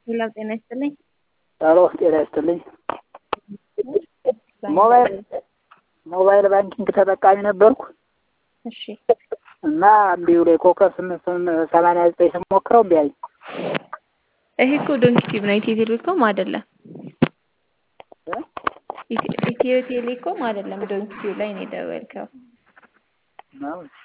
ሌላው ጤና ይስጥልኝ። ሄሎ ጤና ይስጥልኝ። ሞባይል ባንኪንግ ተጠቃሚ ነበርኩ። እሺ እና እምቢ ብሎኝ ኮከብ 889 ስሞክረው እምቢ አለኝ። ይሄ እኮ ዶንኪቲቭ ነው፣ ኢትዮ ቴሌኮም አይደለም። ኢትዮ ቴሌኮም አይደለም፣ ዶንኪቲቭ ላይ ነው የደወልከው። ነው